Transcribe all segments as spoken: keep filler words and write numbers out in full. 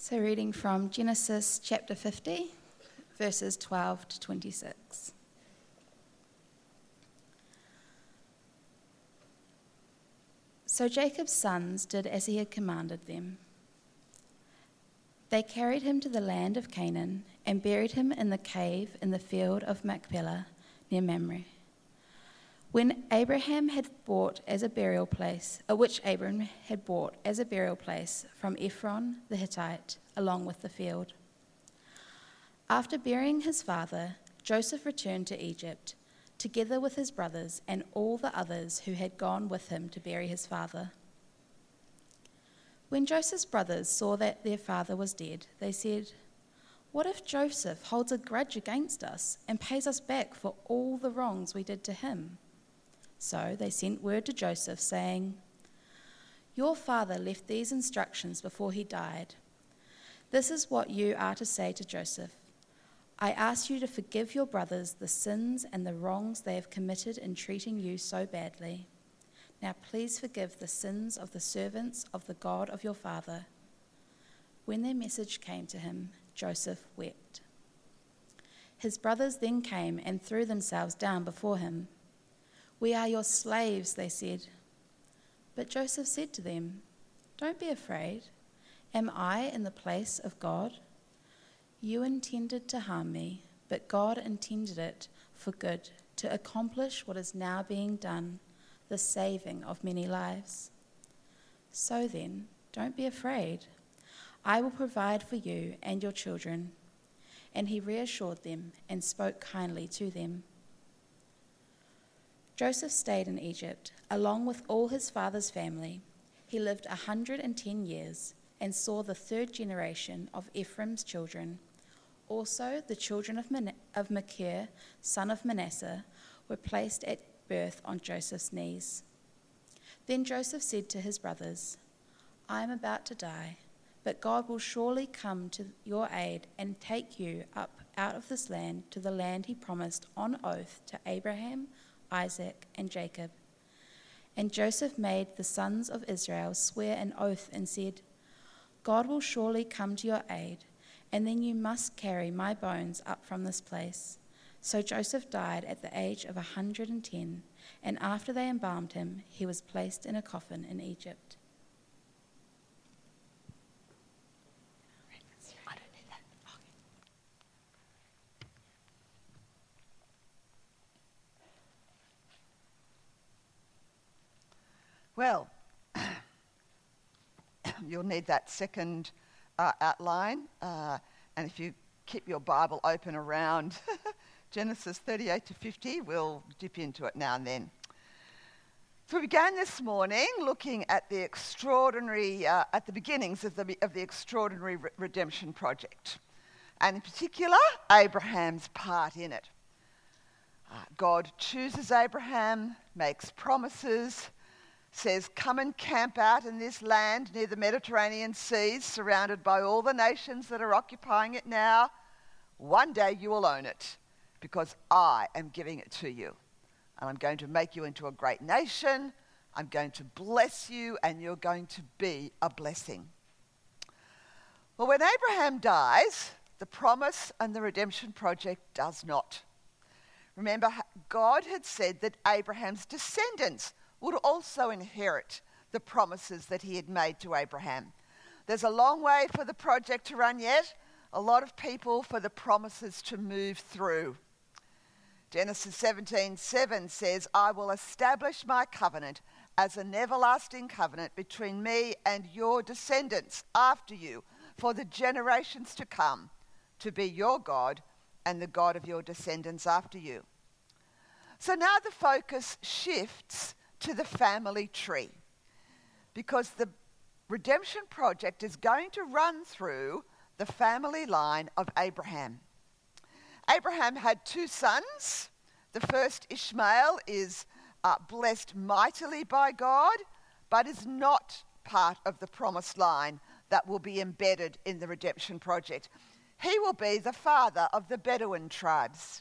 So reading from Genesis chapter fifty, verses twelve to twenty-six. So Jacob's sons did as he had commanded them. They carried him to the land of Canaan and buried him in the cave in the field of Machpelah near Mamre. When Abraham had bought as a burial place, uh, which Abraham had bought as a burial place from Ephron the Hittite, along with the field. After burying his father, Joseph returned to Egypt, together with his brothers and all the others who had gone with him to bury his father. When Joseph's brothers saw that their father was dead, they said, "What if Joseph holds a grudge against us and pays us back for all the wrongs we did to him?" So they sent word to Joseph, saying, "Your father left these instructions before he died. This is what you are to say to Joseph. I ask you to forgive your brothers the sins and the wrongs they have committed in treating you so badly. Now please forgive the sins of the servants of the God of your father." When their message came to him, Joseph wept. His brothers then came and threw themselves down before him. "We are your slaves," they said. But Joseph said to them, "Don't be afraid. Am I in the place of God? You intended to harm me, but God intended it for good, to accomplish what is now being done, the saving of many lives. So then, don't be afraid. I will provide for you and your children." And he reassured them and spoke kindly to them. Joseph stayed in Egypt, along with all his father's family. He lived a hundred and ten years and saw the third generation of Ephraim's children. Also, the children of, Man- of Machir, son of Manasseh, were placed at birth on Joseph's knees. Then Joseph said to his brothers, "I am about to die, but God will surely come to your aid and take you up out of this land to the land he promised on oath to Abraham, Isaac, and Jacob." And Joseph made the sons of Israel swear an oath and said, "God will surely come to your aid, and then you must carry my bones up from this place." So Joseph died at the age of a hundred and ten, and after they embalmed him, he was placed in a coffin in Egypt. Well, you'll need that second uh, outline, uh, and if you keep your Bible open around Genesis thirty-eight to fifty, we'll dip into it now and then. So we began this morning looking at the extraordinary, uh, at the beginnings of the, of the extraordinary re- redemption project, and in particular, Abraham's part in it. Uh, God chooses Abraham, makes promises, says, "Come and camp out in this land near the Mediterranean seas, surrounded by all the nations that are occupying it now. One day you will own it, because I am giving it to you. And I'm going to make you into a great nation. I'm going to bless you, and you're going to be a blessing." Well, when Abraham dies, the promise and the redemption project does not. Remember, God had said that Abraham's descendants would also inherit the promises that he had made to Abraham. There's a long way for the project to run yet, a lot of people for the promises to move through. Genesis seventeen seven says, "I will establish my covenant as an everlasting covenant between me and your descendants after you for the generations to come, to be your God and the God of your descendants after you." So now the focus shifts to the family tree, because the redemption project is going to run through the family line of Abraham. Abraham had two sons. The first, Ishmael, is uh, blessed mightily by God, but is not part of the promised line that will be embedded in the redemption project. He will be the father of the Bedouin tribes.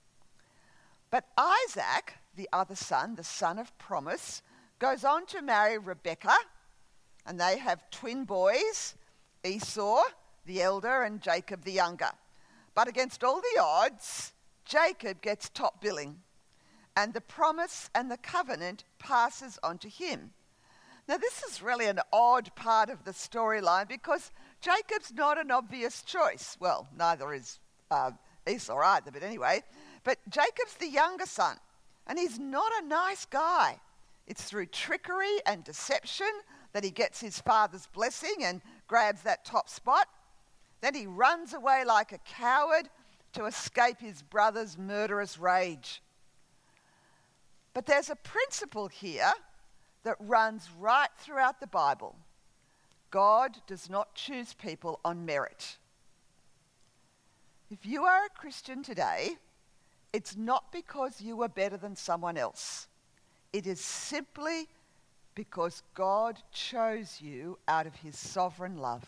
But Isaac, the other son, the son of promise, goes on to marry Rebekah, and they have twin boys, Esau the elder, and Jacob, the younger. But against all the odds, Jacob gets top billing, and the promise and the covenant passes on to him. Now, this is really an odd part of the storyline because Jacob's not an obvious choice. Well, neither is uh, Esau either, but anyway. But Jacob's the younger son, and he's not a nice guy. It's through trickery and deception that he gets his father's blessing and grabs that top spot. Then he runs away like a coward to escape his brother's murderous rage. But there's a principle here that runs right throughout the Bible. God does not choose people on merit. If you are a Christian today, it's not because you are better than someone else. It is simply because God chose you out of his sovereign love.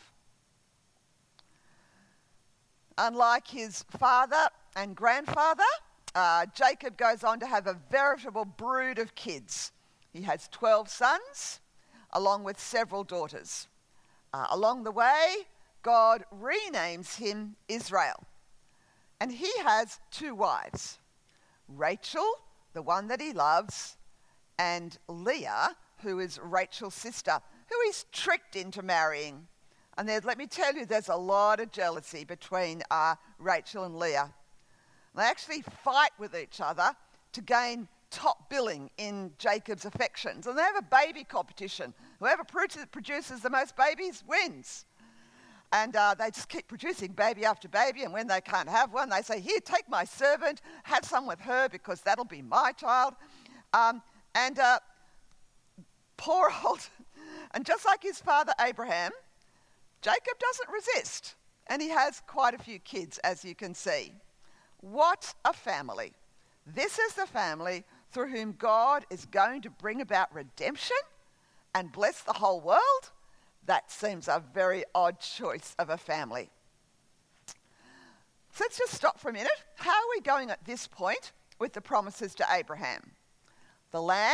Unlike his father and grandfather, uh, Jacob goes on to have a veritable brood of kids. He has twelve sons, along with several daughters. Uh, along the way, God renames him Israel. And he has two wives, Rachel, the one that he loves, and Leah, who is Rachel's sister, who he's tricked into marrying. And there's, let me tell you, there's a lot of jealousy between uh, Rachel and Leah. They actually fight with each other to gain top billing in Jacob's affections. And they have a baby competition. Whoever produces the most babies wins. And uh, they just keep producing baby after baby, and when they can't have one, they say, here, take my servant, have some with her because that'll be my child. Um, and uh, poor old, and just like his father Abraham, Jacob doesn't resist, and he has quite a few kids, as you can see. What a family. This is the family through whom God is going to bring about redemption and bless the whole world. That seems a very odd choice of a family. So let's just stop for a minute. How are we going at this point with the promises to Abraham? The land,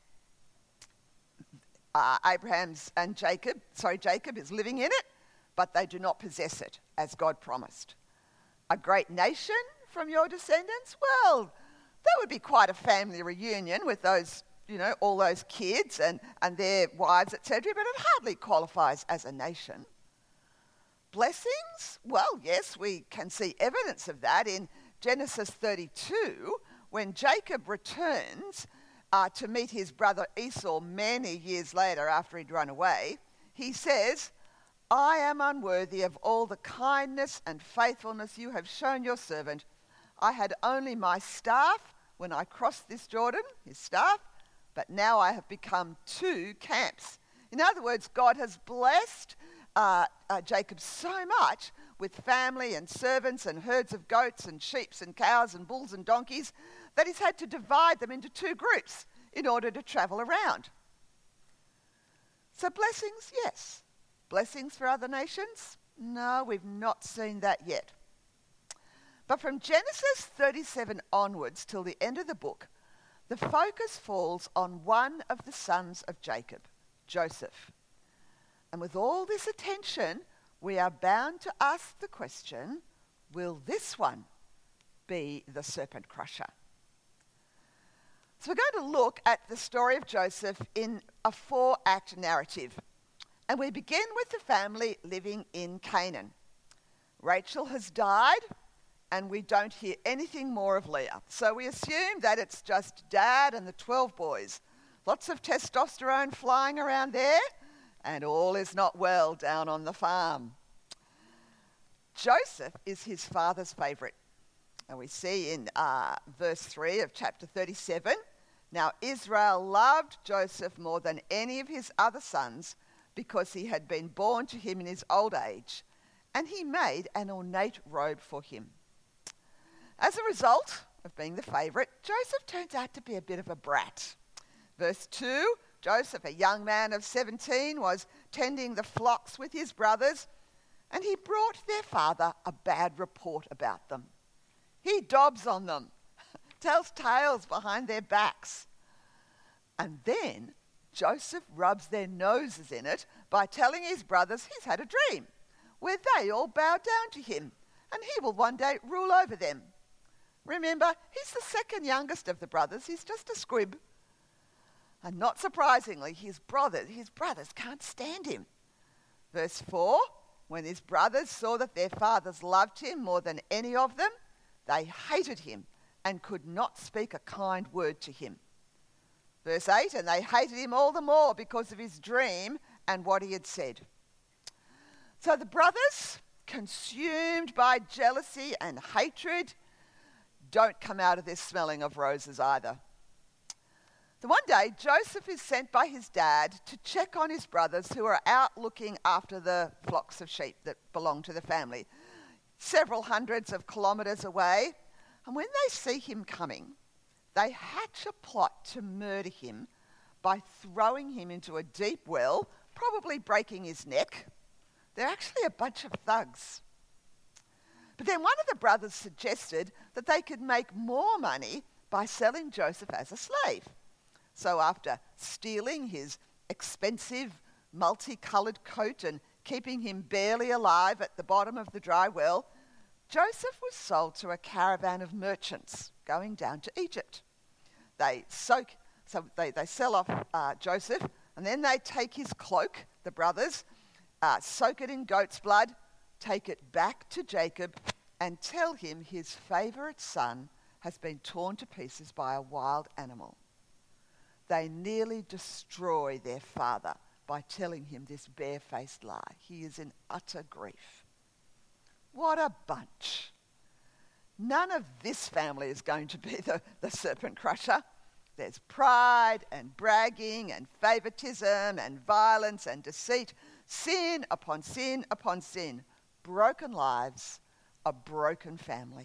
uh, Abraham's and Jacob, sorry, Jacob is living in it, but they do not possess it as God promised. A great nation from your descendants? Well, that would be quite a family reunion with those, you know, all those kids and, and their wives, et cetera, but it hardly qualifies as a nation. Blessings? Well, yes, we can see evidence of that in Genesis thirty-two, when Jacob returns uh, to meet his brother Esau many years later after he'd run away. He says, I am unworthy of all the kindness and faithfulness you have shown your servant. I had only my staff when I crossed this Jordan, his staff, but now I have become two camps. In other words, God has blessed uh, uh, Jacob so much with family and servants and herds of goats and sheep and cows and bulls and donkeys that he's had to divide them into two groups in order to travel around. So blessings, yes. Blessings for other nations? No, we've not seen that yet. But from Genesis thirty-seven onwards till the end of the book, the focus falls on one of the sons of Jacob, Joseph. And with all this attention, we are bound to ask the question, will this one be the serpent crusher? So we're going to look at the story of Joseph in a four-act narrative. And we begin with the family living in Canaan. Rachel has died, and we don't hear anything more of Leah. So we assume that it's just dad and the twelve boys. Lots of testosterone flying around there, and all is not well down on the farm. Joseph is his father's favourite. And we see in uh, verse three of chapter thirty-seven, now Israel loved Joseph more than any of his other sons because he had been born to him in his old age, and he made an ornate robe for him. As a result of being the favourite, Joseph turns out to be a bit of a brat. Verse two, Joseph, a young man of seventeen, was tending the flocks with his brothers, and he brought their father a bad report about them. He dobs on them, tells tales behind their backs. And then Joseph rubs their noses in it by telling his brothers he's had a dream, where they all bow down to him, and he will one day rule over them. Remember, he's the second youngest of the brothers. He's just a squib. And not surprisingly, his brothers, his brothers can't stand him. Verse four, when his brothers saw that their fathers loved him more than any of them, they hated him and could not speak a kind word to him. Verse eight, and they hated him all the more because of his dream and what he had said. So the brothers, consumed by jealousy and hatred, don't come out of this smelling of roses either. So one day, Joseph is sent by his dad to check on his brothers who are out looking after the flocks of sheep that belong to the family, several hundreds of kilometres away. And when they see him coming, they hatch a plot to murder him by throwing him into a deep well, probably breaking his neck. They're actually a bunch of thugs. But then one of the brothers suggested that they could make more money by selling Joseph as a slave. So after stealing his expensive, multicoloured coat and keeping him barely alive at the bottom of the dry well, Joseph was sold to a caravan of merchants going down to Egypt. They soak, so they, they sell off uh, Joseph, and then they take his cloak, the brothers, uh, soak it in goat's blood, take it back to Jacob, and tell him his favourite son has been torn to pieces by a wild animal. They nearly destroy their father by telling him this barefaced lie. He is in utter grief. What a bunch. None of this family is going to be the, the serpent crusher. There's pride and bragging and favoritism and violence and deceit, sin upon sin upon sin, broken lives, a broken family.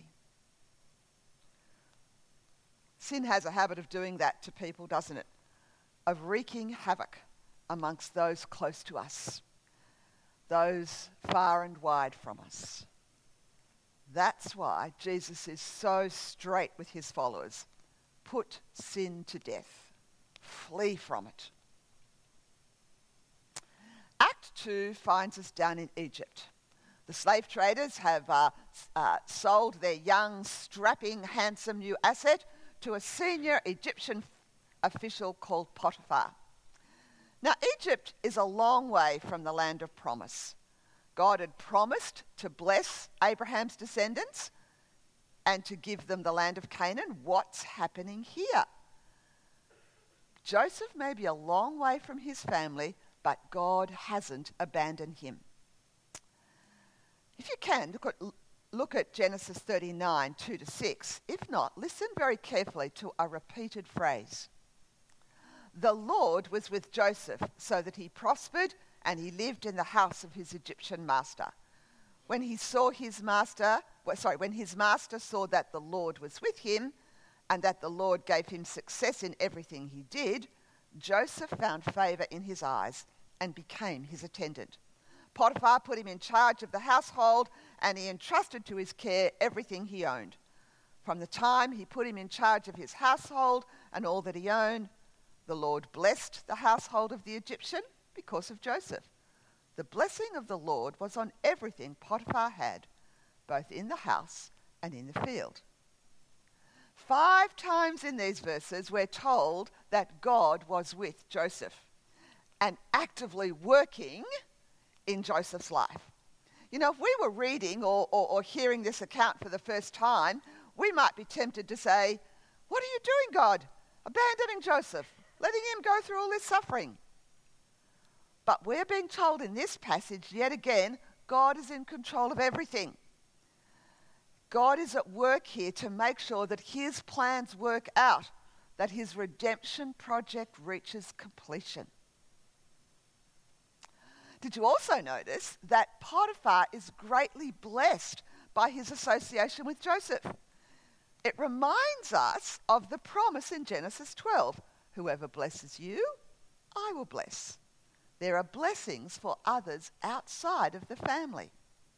Sin has a habit of doing that to people, doesn't it? Of wreaking havoc amongst those close to us, those far and wide from us. That's why Jesus is so straight with his followers. Put sin to death. Flee from it. Act two finds us down in Egypt. The slave traders have uh, uh, sold their young, strapping, handsome new asset to a senior Egyptian official called Potiphar. Now, Egypt is a long way from the land of promise. God had promised to bless Abraham's descendants and to give them the land of Canaan. What's happening here? Joseph may be a long way from his family, but God hasn't abandoned him. If you can, look at, look at Genesis thirty-nine, two to six. If not, listen very carefully to a repeated phrase. The Lord was with Joseph so that he prospered and he lived in the house of his Egyptian master. When he saw his master, well, sorry, when his master saw that the Lord was with him and that the Lord gave him success in everything he did, Joseph found favour in his eyes and became his attendant. Potiphar put him in charge of the household and he entrusted to his care everything he owned. From the time he put him in charge of his household and all that he owned, the Lord blessed the household of the Egyptian because of Joseph. The blessing of the Lord was on everything Potiphar had, both in the house and in the field. Five times in these verses we're told that God was with Joseph and actively working in Joseph's life. You know, if we were reading or, or, or hearing this account for the first time, we might be tempted to say, what are you doing, God? Abandoning Joseph, letting him go through all this suffering. But we're being told in this passage, yet again, God is in control of everything. God is at work here to make sure that his plans work out, that his redemption project reaches completion. Did you also notice that Potiphar is greatly blessed by his association with Joseph? It reminds us of the promise in Genesis twelve. Whoever blesses you, I will bless. There are blessings for others outside of the family.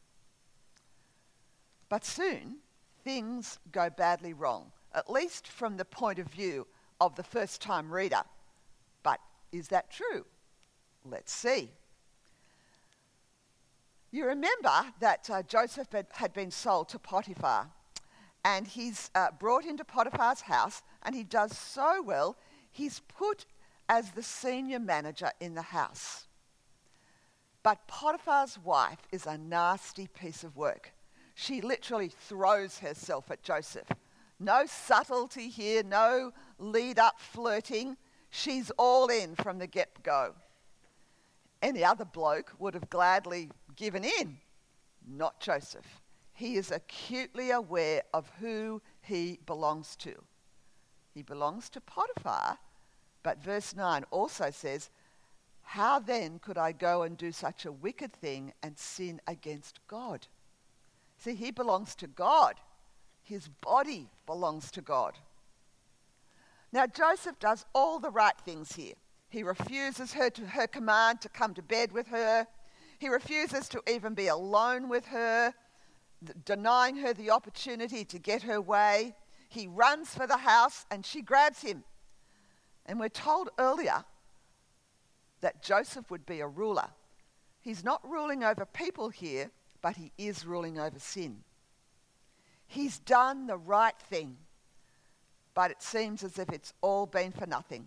But soon, things go badly wrong, at least from the point of view of the first-time reader. But is that true? Let's see. You remember that uh, Joseph had, had been sold to Potiphar, and he's uh, brought into Potiphar's house, and he does so well, he's put as the senior manager in the house. But Potiphar's wife is a nasty piece of work. She literally throws herself at Joseph. No subtlety here, no lead-up flirting. She's all in from the get-go. Any other bloke would have gladly given in. Not Joseph. He is acutely aware of who he belongs to. He belongs to Potiphar, but verse nine also says, how then could I go and do such a wicked thing and sin against God? See, he belongs to God. His body belongs to God. Now, Joseph does all the right things here. He refuses her to her command to come to bed with her. He refuses to even be alone with her, denying her the opportunity to get her way. He runs for the house and she grabs him. And we're told earlier that Joseph would be a ruler. He's not ruling over people here, but he is ruling over sin. He's done the right thing, but it seems as if it's all been for nothing.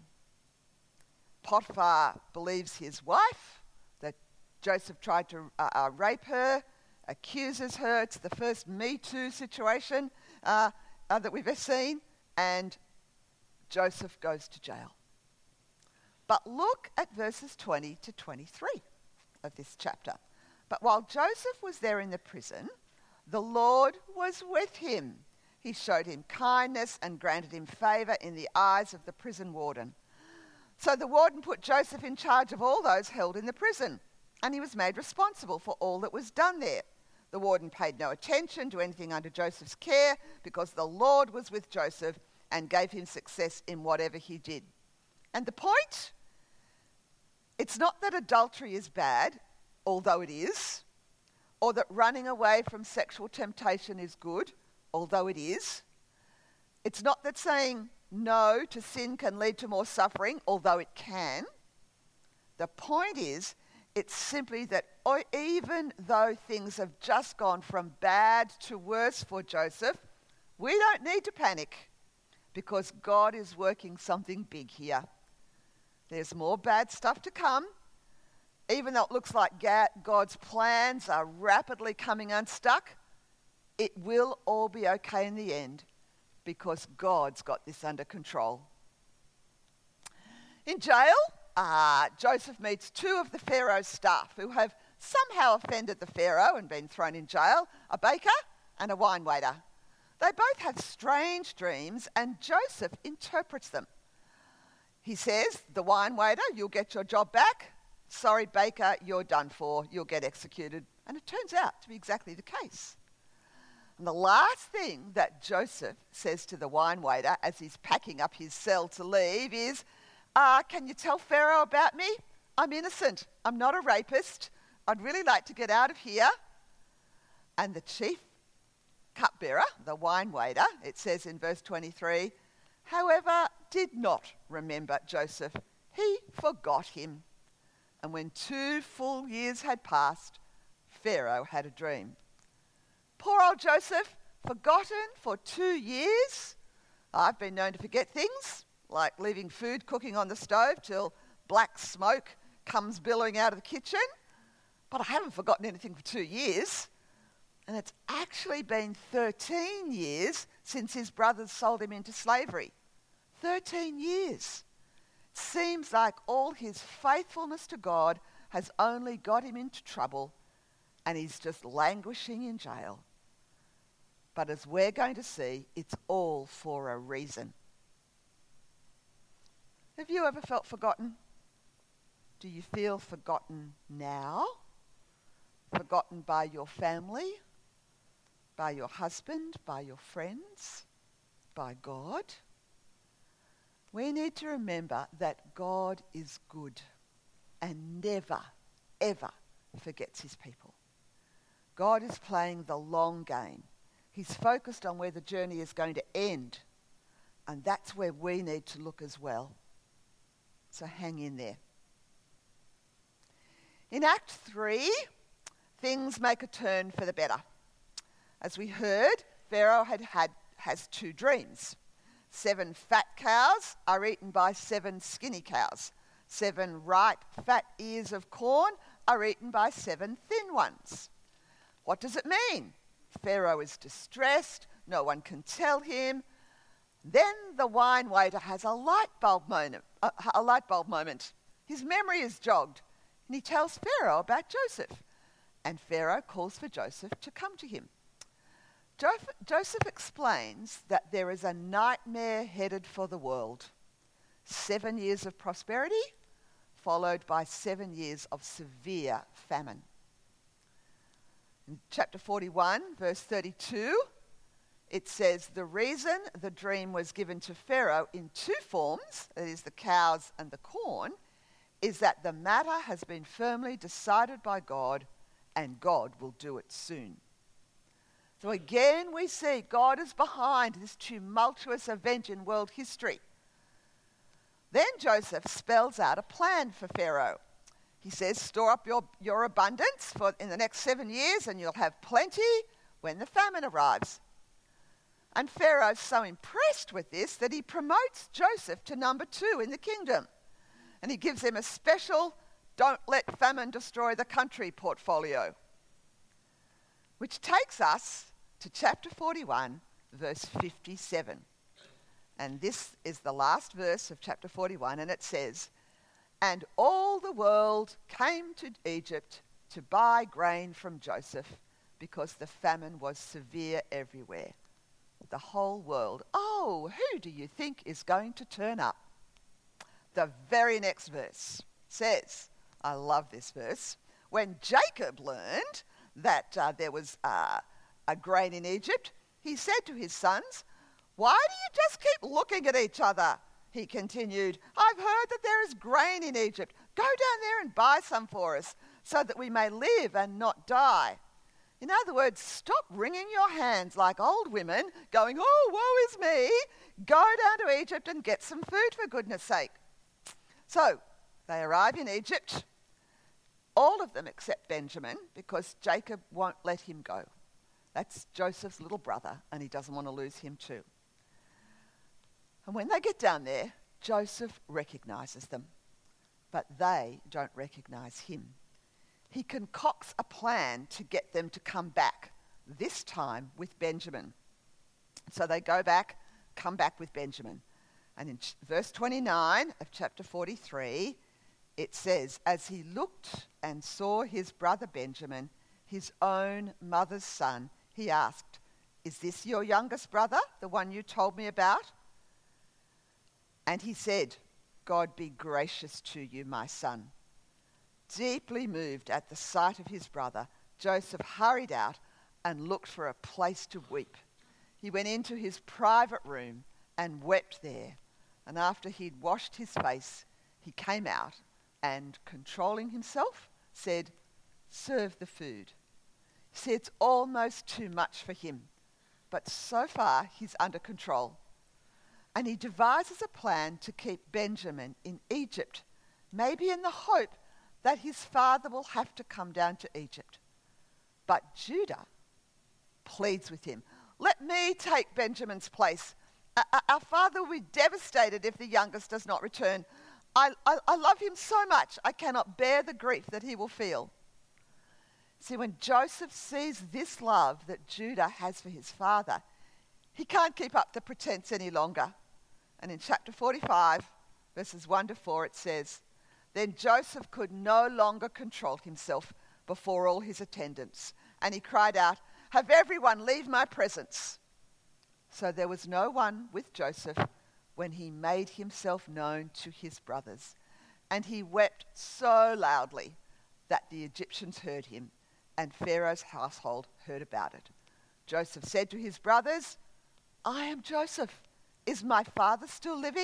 Potiphar believes his wife, that Joseph tried to uh, uh, rape her, accuses her. It's the first Me Too situation uh, uh, that we've ever seen, and Joseph goes to jail. But look at verses twenty to twenty-three of this chapter. But while Joseph was there in the prison, the Lord was with him. He showed him kindness and granted him favour in the eyes of the prison warden. So the warden put Joseph in charge of all those held in the prison, and he was made responsible for all that was done there. The warden paid no attention to anything under Joseph's care because the Lord was with Joseph and gave him success in whatever he did. And the point? It's not that adultery is bad, although it is, or that running away from sexual temptation is good, although it is. It's not that saying no to sin can lead to more suffering, although it can. The point is, it's simply that even though things have just gone from bad to worse for Joseph, we don't need to panic because God is working something big here. There's more bad stuff to come. Even though it looks like God's plans are rapidly coming unstuck, it will all be okay in the end because God's got this under control. In jail, uh, Joseph meets two of the Pharaoh's staff who have somehow offended the Pharaoh and been thrown in jail, a baker and a wine waiter. They both have strange dreams and Joseph interprets them. He says, the wine waiter, you'll get your job back. Sorry, baker, you're done for. You'll get executed. And it turns out to be exactly the case. And the last thing that Joseph says to the wine waiter as he's packing up his cell to leave is, uh, can you tell Pharaoh about me? I'm innocent. I'm not a rapist. I'd really like to get out of here. And the chief cupbearer, the wine waiter, it says in verse twenty-three, however, did not remember Joseph. He forgot him. And when two full years had passed, Pharaoh had a dream. Poor old Joseph, forgotten for two years. I've been known to forget things, like leaving food cooking on the stove till black smoke comes billowing out of the kitchen. But I haven't forgotten anything for two years. And it's actually been thirteen years since his brothers sold him into slavery. thirteen years. Seems like all his faithfulness to God has only got him into trouble and he's just languishing in jail. But as we're going to see, it's all for a reason. Have you ever felt forgotten? Do you feel forgotten now? Forgotten by your family? By your husband? By your friends? By God? We need to remember that God is good and never, ever forgets his people. God is playing the long game. He's focused on where the journey is going to end, and that's where we need to look as well. So hang in there. In Act three, things make a turn for the better. As we heard, Pharaoh had had has two dreams. Seven fat cows are eaten by seven skinny cows. Seven ripe fat ears of corn are eaten by seven thin ones. What does it mean? Pharaoh is distressed. No one can tell him. Then the wine waiter has a light bulb moment. A, a light bulb moment. His memory is jogged, and he tells Pharaoh about Joseph. And Pharaoh calls for Joseph to come to him. Jo- Joseph explains that there is a nightmare headed for the world. Seven years of prosperity, followed by seven years of severe famine. In chapter forty-one, verse thirty-two, it says, the reason the dream was given to Pharaoh in two forms, that is the cows and the corn, is that the matter has been firmly decided by God, and God will do it soon. So again we see God is behind this tumultuous event in world history. Then Joseph spells out a plan for Pharaoh. He says, store up your, your abundance for in the next seven years and you'll have plenty when the famine arrives. And Pharaoh's so impressed with this that he promotes Joseph to number two in the kingdom. And he gives him a special don't let famine destroy the country portfolio. Which takes us to chapter forty-one, verse fifty-seven. And this is the last verse of chapter forty-one, and it says, and all the world came to Egypt to buy grain from Joseph because the famine was severe everywhere. The whole world. Oh, who do you think is going to turn up? The very next verse says, I love this verse, when Jacob learned that uh, there was uh, a grain in Egypt, he said to his sons, why do you just keep looking at each other? He continued, I've heard that there is grain in Egypt. Go down there and buy some for us so that we may live and not die. In other words, stop wringing your hands like old women going, oh, woe is me. Go down to Egypt and get some food for goodness sake. So they arrive in Egypt, all of them except Benjamin, because Jacob won't let him go. That's Joseph's little brother, and he doesn't want to lose him too. And when they get down there, Joseph recognizes them, but they don't recognize him. He concocts a plan to get them to come back, this time with Benjamin. So they go back, come back with Benjamin. And in ch- verse twenty-nine of chapter forty-three, it says, as he looked and saw his brother Benjamin, his own mother's son, he asked, is this your youngest brother, the one you told me about? And he said, God be gracious to you, my son. Deeply moved at the sight of his brother, Joseph hurried out and looked for a place to weep. He went into his private room and wept there. And after he'd washed his face, he came out and, controlling himself, said, serve the food. See, it's almost too much for him, but so far he's under control. And he devises a plan to keep Benjamin in Egypt, maybe in the hope that his father will have to come down to Egypt. But Judah pleads with him, let me take Benjamin's place. Uh, our father will be devastated if the youngest does not return. I, I, I love him so much, I cannot bear the grief that he will feel. See, when Joseph sees this love that Judah has for his father, he can't keep up the pretense any longer. And in chapter forty-five, verses one to four, it says, then Joseph could no longer control himself before all his attendants, and he cried out, have everyone leave my presence. So there was no one with Joseph when he made himself known to his brothers. And he wept so loudly that the Egyptians heard him, and Pharaoh's household heard about it. Joseph said to his brothers, I am Joseph. Is my father still living?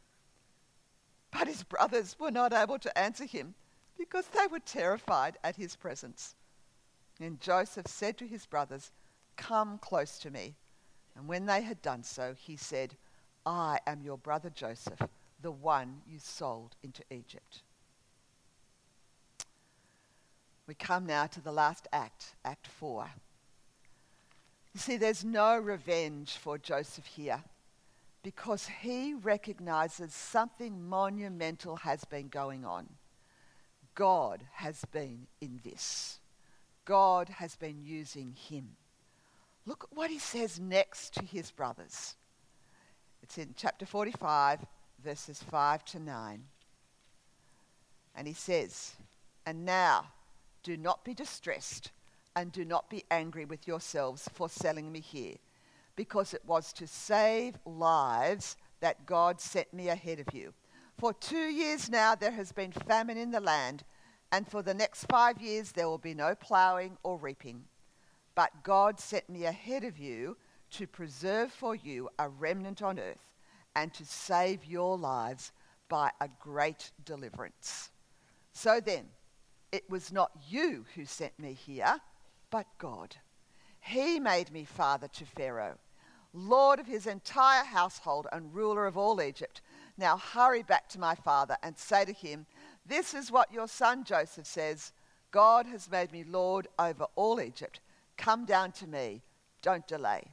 But his brothers were not able to answer him because they were terrified at his presence. And Joseph said to his brothers, come close to me. And when they had done so, he said, I am your brother Joseph, the one you sold into Egypt. we come now to the last act, Act four. You see, there's no revenge for Joseph here because he recognizes something monumental has been going on. God has been in this. God has been using him. Look at what he says next to his brothers. It's in chapter forty-five, verses five to nine. And he says, "And now, do not be distressed and do not be angry with yourselves for selling me here, because it was to save lives that God sent me ahead of you. For two years now there has been famine in the land, and for the next five years there will be no ploughing or reaping. But God sent me ahead of you to preserve for you a remnant on earth and to save your lives by a great deliverance. So then, it was not you who sent me here, but God. He made me father to Pharaoh, lord of his entire household and ruler of all Egypt. Now hurry back to my father and say to him, 'This is what your son Joseph says, God has made me lord over all Egypt. Come down to me, don't delay.'"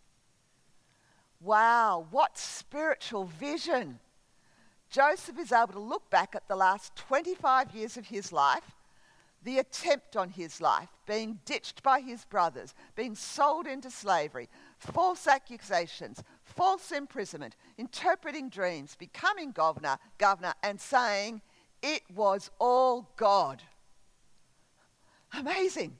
Wow, what spiritual vision. Joseph is able to look back at the last twenty-five years of his life, the attempt on his life, being ditched by his brothers, being sold into slavery, false accusations, false imprisonment, interpreting dreams, becoming governor, governor, and saying, it was all God. Amazing.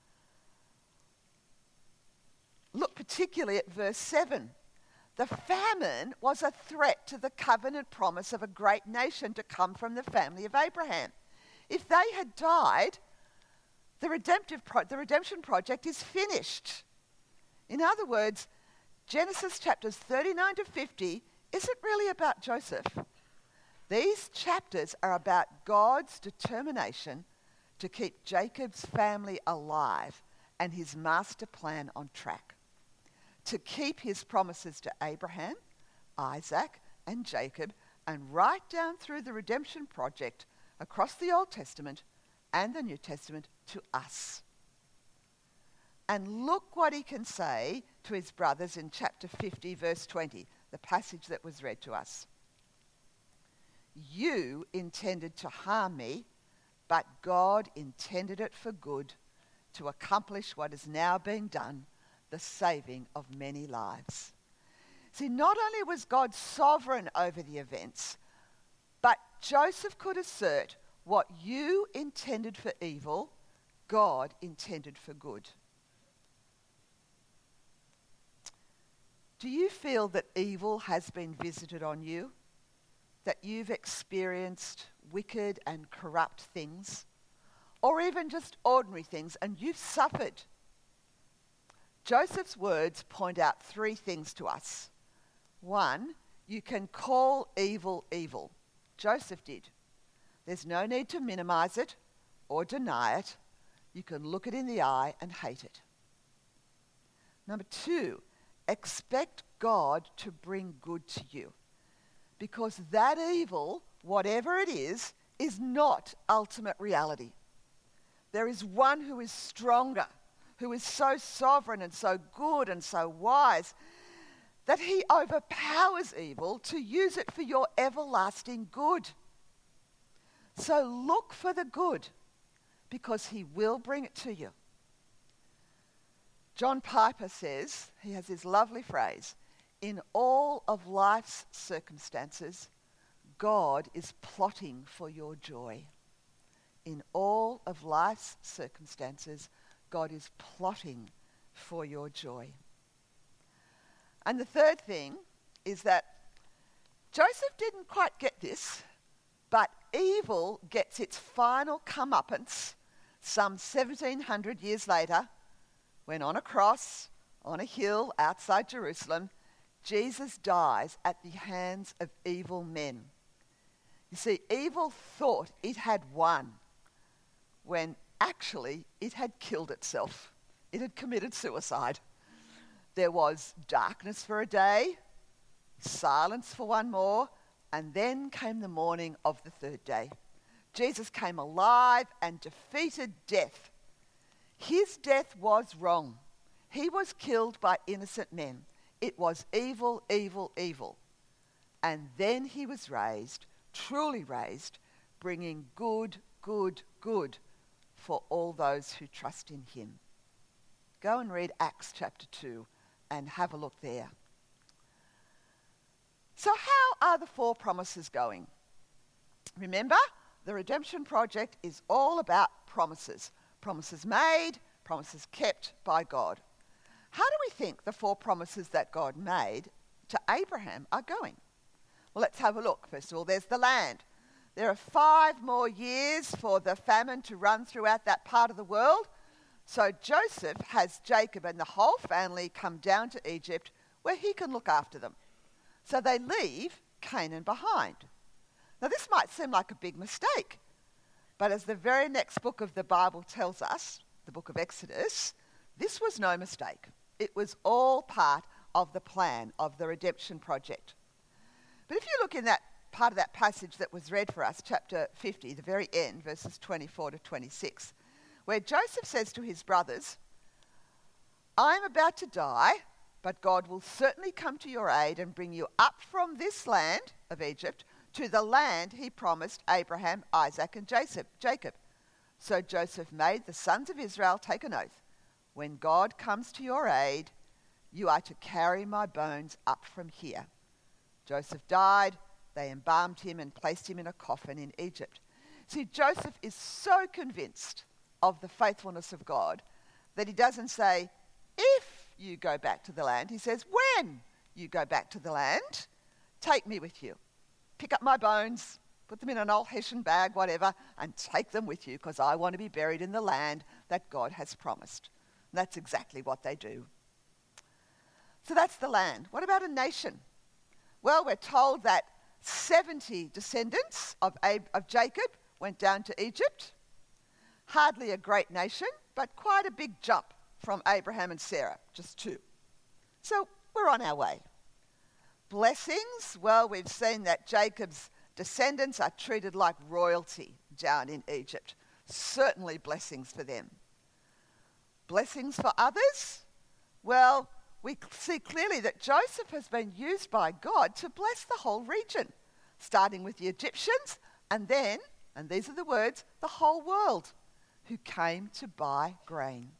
Look particularly at verse seven. The famine was a threat to the covenant promise of a great nation to come from the family of Abraham. If they had died, the redemptive pro- the redemption project is finished. In other words, Genesis chapters thirty-nine to fifty isn't really about Joseph. These chapters are about God's determination to keep Jacob's family alive and his master plan on track, to keep his promises to Abraham, Isaac, and Jacob, and right down through the redemption project across the Old Testament and the New Testament to us. And look what he can say to his brothers in chapter fifty, verse twenty, the passage that was read to us. "You intended to harm me, but God intended it for good, to accomplish what is now being done, the saving of many lives." See, not only was God sovereign over the events, but Joseph could assert what you intended for evil, God intended for good. Do you feel that evil has been visited on you? That you've experienced wicked and corrupt things? Or even just ordinary things, and you've suffered? Joseph's words point out three things to us. One, you can call evil evil. Joseph did. There's no need to minimize it or deny it. You can look it in the eye and hate it. Number two, expect God to bring good to you, because that evil, whatever it is, is not ultimate reality. There is one who is stronger, who is so sovereign and so good and so wise that he overpowers evil to use it for your everlasting good. So look for the good, because he will bring it to you. John Piper says, he has this lovely phrase, "In all of life's circumstances, God is plotting for your joy." In all of life's circumstances, God is plotting for your joy. And the third thing is that Joseph didn't quite get this, but evil gets its final comeuppance some seventeen hundred years later, when on a cross, on a hill outside Jerusalem, Jesus dies at the hands of evil men. You see, evil thought it had won, when actually it had killed itself. It had committed suicide. There was darkness for a day, silence for one more, and then came the morning of the third day. Jesus came alive and defeated death. His death was wrong. He was killed by innocent men. It was evil, evil, evil. And then he was raised, truly raised, bringing good, good, good for all those who trust in him. Go and read Acts chapter two and have a look there. So how are the four promises going? Remember, the Redemption Project is all about promises. Promises made, promises kept by God. How do we think the four promises that God made to Abraham are going? Well, let's have a look. First of all, there's the land. There are five more years for the famine to run throughout that part of the world. So Joseph has Jacob and the whole family come down to Egypt where he can look after them. So they leave Canaan behind. Now this might seem like a big mistake, but as the very next book of the Bible tells us, the book of Exodus, this was no mistake. It was all part of the plan of the Redemption Project. But if you look in that part of that passage that was read for us, chapter fifty, the very end, verses twenty-four to twenty-six, where Joseph says to his brothers, I am about to die, but God will certainly come to your aid and bring you up from this land of Egypt to the land he promised Abraham, Isaac, and Jacob. So Joseph made the sons of Israel take an oath. When God comes to your aid, you are to carry my bones up from here. Joseph died. They embalmed him and placed him in a coffin in Egypt. See, Joseph is so convinced of the faithfulness of God that he doesn't say, if you go back to the land. He says, when you go back to the land, take me with you. Pick up my bones, put them in an old Hessian bag, whatever, and take them with you because I want to be buried in the land that God has promised. And that's exactly what they do. So that's the land. What about a nation? Well, we're told that seventy descendants of, Ab- of Jacob went down to Egypt. Hardly a great nation, but quite a big jump from Abraham and Sarah, just two. So we're on our way. Blessings, well, we've seen that Jacob's descendants are treated like royalty down in Egypt. Certainly blessings for them. Blessings for others? Well, we see clearly that Joseph has been used by God to bless the whole region, starting with the Egyptians and then, and these are the words, the whole world who came to buy grain.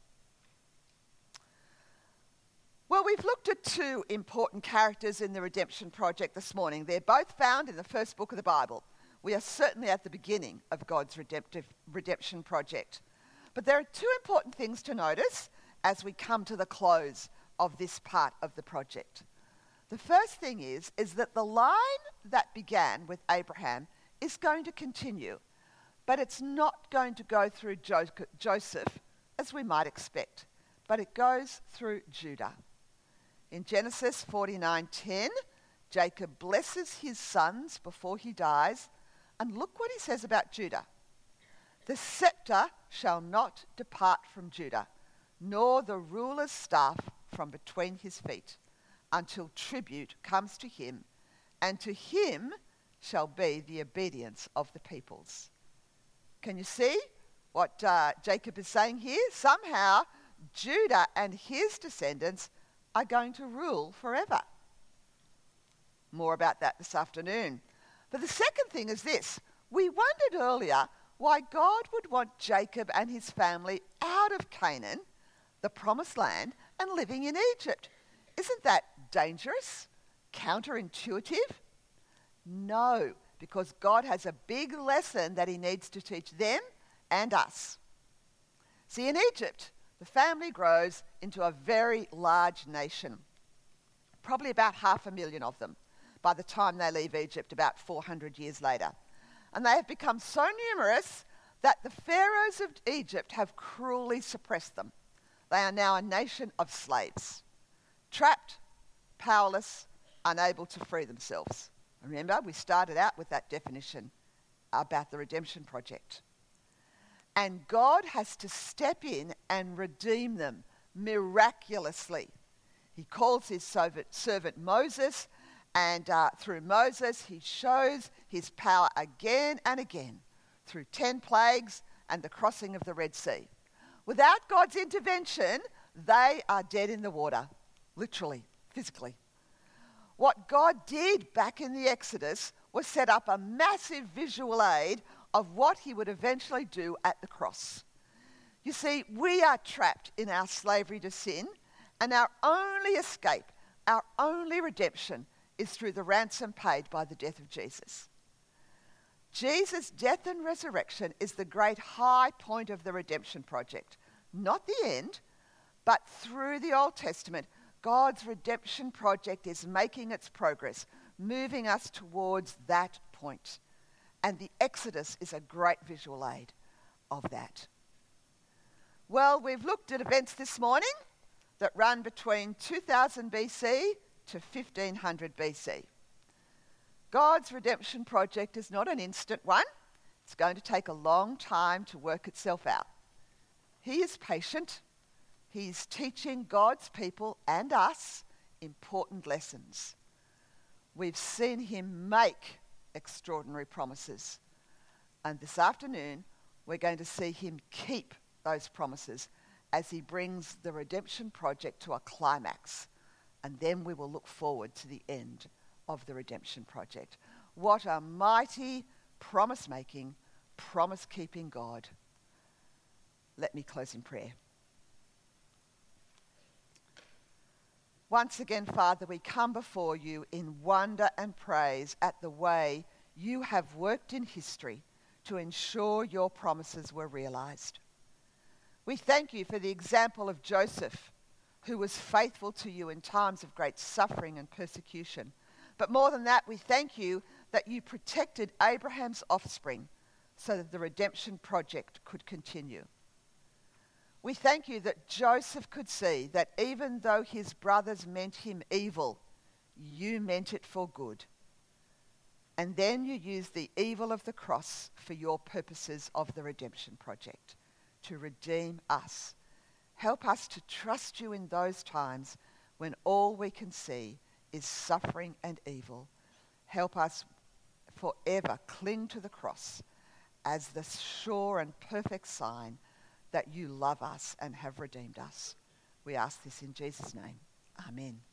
Well, we've looked at two important characters in the Redemption Project this morning. They're both found in the first book of the Bible. We are certainly at the beginning of God's redemptive redemption project. But there are two important things to notice as we come to the close of this part of the project. The first thing is, is that the line that began with Abraham is going to continue, but it's not going to go through jo- Joseph as we might expect, but it goes through Judah. In Genesis forty-nine ten, Jacob blesses his sons before he dies, and look what he says about Judah. The scepter shall not depart from Judah, nor the ruler's staff from between his feet, until tribute comes to him, and to him shall be the obedience of the peoples. Can you see what uh, Jacob is saying here? Somehow, Judah and his descendants are going to rule forever. More about that this afternoon. But the second thing is this. We wondered earlier why God would want Jacob and his family out of Canaan, the promised land, and living in Egypt. Isn't that dangerous? Counterintuitive? No, because God has a big lesson that he needs to teach them and us. See, in Egypt, the family grows into a very large nation, probably about half a million of them by the time they leave Egypt about four hundred years later. And they have become so numerous that the pharaohs of Egypt have cruelly suppressed them. They are now a nation of slaves, trapped, powerless, unable to free themselves. Remember, we started out with that definition about the Redemption Project. And God has to step in and redeem them miraculously. He calls his servant Moses, and uh, through Moses he shows his power again and again through ten plagues and the crossing of the Red Sea. Without God's intervention, they are dead in the water, literally, physically. What God did back in the Exodus was set up a massive visual aid of what he would eventually do at the cross. You see, we are trapped in our slavery to sin, and our only escape, our only redemption, is through the ransom paid by the death of Jesus. Jesus' death and resurrection is the great high point of the redemption project. Not the end, but through the Old Testament, God's redemption project is making its progress, moving us towards that point. And the Exodus is a great visual aid of that. Well, we've looked at events this morning that run between two thousand B C to fifteen hundred B C. God's redemption project is not an instant one. It's going to take a long time to work itself out. He is patient. He's teaching God's people and us important lessons. We've seen him make extraordinary promises. And this afternoon, we're going to see him keep those promises as he brings the redemption project to a climax. And then we will look forward to the end of the redemption project. What a mighty, promise-making, promise-keeping God. Let me close in prayer. Once again, Father, we come before you in wonder and praise at the way you have worked in history to ensure your promises were realized. We thank you for the example of Joseph, who was faithful to you in times of great suffering and persecution. But more than that, we thank you that you protected Abraham's offspring so that the redemption project could continue. We thank you that Joseph could see that even though his brothers meant him evil, you meant it for good. And then you used the evil of the cross for your purposes of the redemption project, to redeem us. Help us to trust you in those times when all we can see is suffering and evil. Help us forever cling to the cross as the sure and perfect sign that you love us and have redeemed us. We ask this in Jesus' name. Amen.